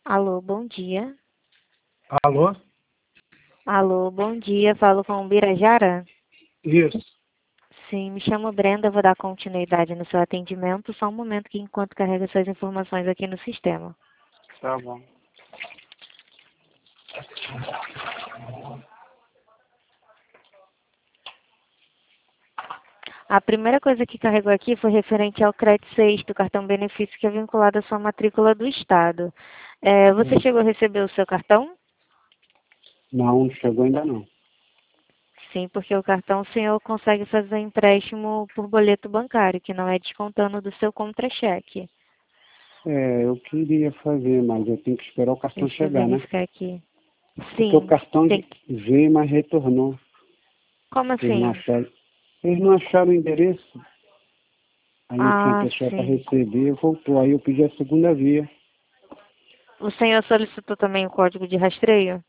Alô, bom dia. Alô? Alô, bom dia. Falo com o Birajara? Isso. Sim, me chamo Brenda. Vou dar continuidade no seu atendimento. Só um momento que enquanto carrega suas informações aqui no sistema. Tá bom. A primeira coisa que carregou aqui foi referente ao crédito 6 do cartão benefício que é vinculado à sua matrícula do Estado. Você chegou a receber o seu cartão? Não chegou ainda não. Sim, porque o cartão o senhor consegue fazer empréstimo por boleto bancário, que não é descontando do seu contra-cheque. Eu queria fazer, mas eu tenho que esperar o cartão Deixa eu chegar, né? verificar aqui. Porque o Sim, cartão tem. veio, mas retornou. Como assim? Eles não acharam o endereço. Aí não tinha Ah, pessoa para sim. receber, voltou. Aí eu pedi a segunda via. O senhor solicitou também o código de rastreio?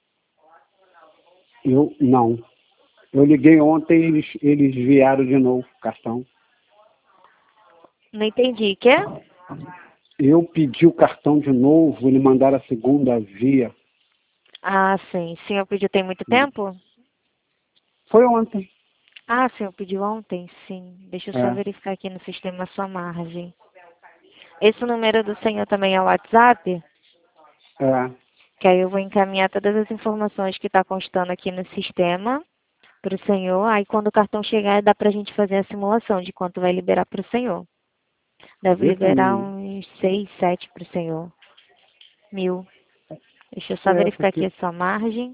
Eu não. Eu liguei ontem, eles vieram de novo o cartão. Não entendi. Quer? Eu pedi o cartão de novo, eles mandaram a segunda via. Ah, sim. O senhor pediu tem muito tempo? Foi ontem. Ah, o senhor pediu ontem? Sim. Deixa eu só É, verificar aqui no sistema a sua margem. Esse número do senhor também é o WhatsApp? é. Que aí eu vou encaminhar todas as informações que está constando aqui no sistema para o senhor. Aí quando o cartão chegar, dá para a gente fazer a simulação de quanto vai liberar para o senhor. Deve Vê liberar se. uns 6, 7 para o senhor. 1.000. Deixa eu só verificar aqui Porque. a sua margem.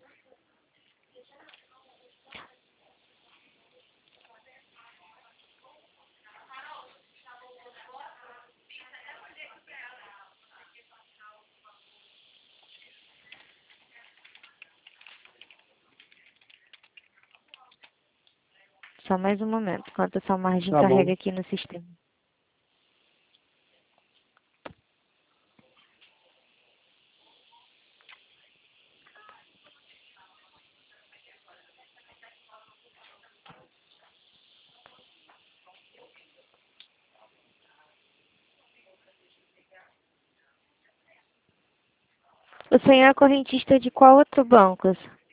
Só mais um momento, enquanto a sua margem Tá bom. carrega aqui no sistema. O senhor é correntista de qual outro banco?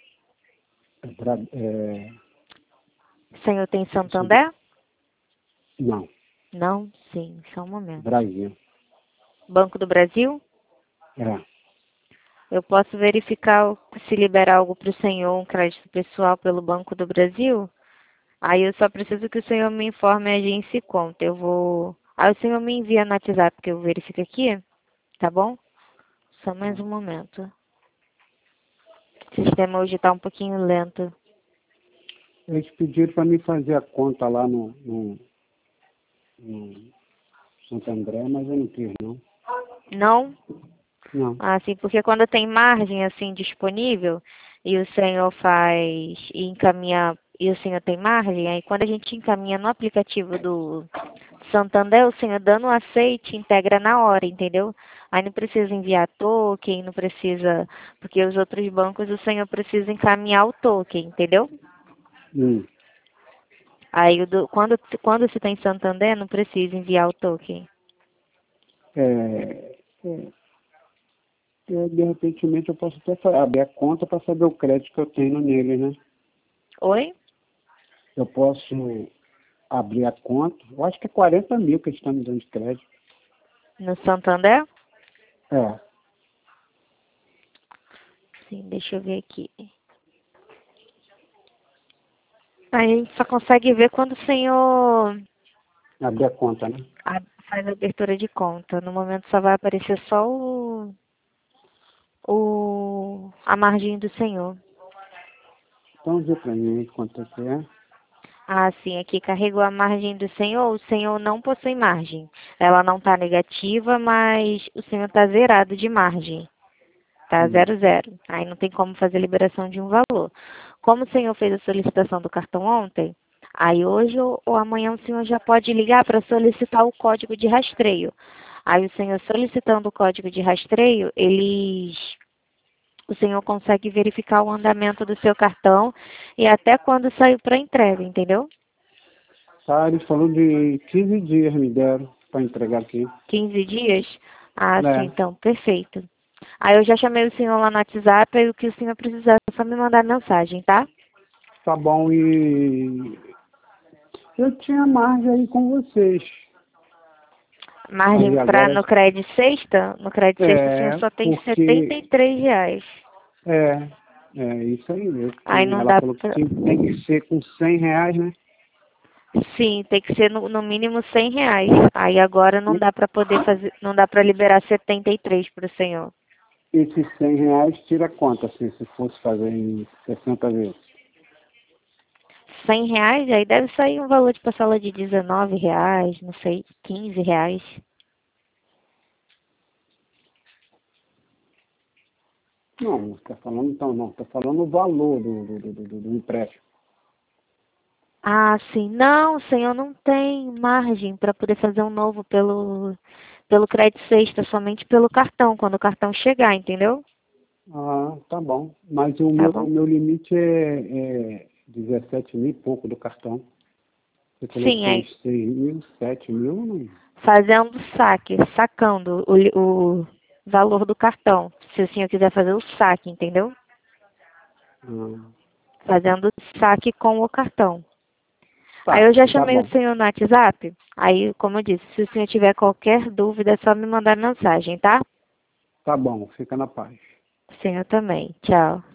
É, O senhor tem Santander? não, Não? Sim, só um momento. Brasil. Banco do Brasil? É. Eu posso verificar se liberar algo para o senhor, um crédito pessoal pelo Banco do Brasil? Aí eu só preciso que o senhor me informe a agência e conta. Eu vou. Aí o senhor me envia no WhatsApp que eu verifico aqui, tá bom? Só mais um momento. O sistema hoje está um pouquinho lento. Eles pediram para mim fazer a conta lá no Santo André, mas eu não quis, não. Não? Não. Assim, porque quando tem margem assim disponível e o senhor faz e encaminha e o senhor tem margem, aí quando a gente encaminha no aplicativo do Santander, o senhor dando o aceite integra na hora, entendeu? Aí não precisa enviar token, não precisa, porque os outros bancos o senhor precisa encaminhar o token, entendeu? Hum. Aí quando se tem Santander, não precisa enviar o token. É, de repentemente eu posso até abrir a conta para saber o crédito que eu tenho nele, né? Oi? Eu posso abrir a conta, eu acho que é 40 mil que eles estão me dando de crédito. No Santander? É, Sim, deixa eu ver aqui. A gente só consegue ver quando o senhor abrir a conta, né? faz a abertura de conta. No momento só vai aparecer só a margem do senhor. Então vê para mim quanto é que é. Ah, sim, aqui carregou a margem do senhor. O senhor não possui margem. Ela não está negativa, mas o senhor está zerado de margem. Está Hum. 0,0. Aí não tem como fazer liberação de um valor. Como o senhor fez a solicitação do cartão ontem, aí hoje ou amanhã o senhor já pode ligar para solicitar o código de rastreio. Aí o senhor solicitando o código de rastreio, o senhor consegue verificar o andamento do seu cartão e até quando saiu para entrega, entendeu? Tá, eles falou de 15 dias me deram para entregar aqui. 15 dias? Ah, sim, É, então, perfeito. Aí eu já chamei o senhor lá no WhatsApp, aí o que o senhor precisar é só me mandar mensagem, tá? Tá bom, e eu tinha margem aí com vocês. Margem Aí pra agora no crédito sexta? No crédito sexta o senhor é só tem porque R$ 73. é, é isso aí mesmo. Aí não Ela dá falou que pra... tem que ser com R$ 100, né? Sim, tem que ser no mínimo R$ 100. Aí agora não E dá pra poder fazer, não dá pra liberar 73 pro senhor. esses R$ 100 tira quanto, assim, se fosse fazer em 60 vezes? R$ 100, aí deve sair um valor de parcela de R$ 19, não sei, R$ 15. Não está falando então, não. Está falando o valor do empréstimo. Ah, sim. Não, senhor, não tem margem para poder fazer um novo pelo crédito sexta, somente pelo cartão, quando o cartão chegar, entendeu? Ah, tá bom. Mas o Tá meu, o bom? meu limite é 17 mil e pouco do cartão. Você falou que Sim, tem aí uns 6 mil, 7 mil, não. fazendo saque, sacando o valor do cartão, se o senhor quiser fazer o saque, entendeu? Ah, Fazendo saque com o cartão. Aí tá, eu já tá chamei o bom. senhor no WhatsApp, aí, como eu disse, se o senhor tiver qualquer dúvida, é só me mandar mensagem, tá? Tá bom, fica na paz. O senhor também. Tchau.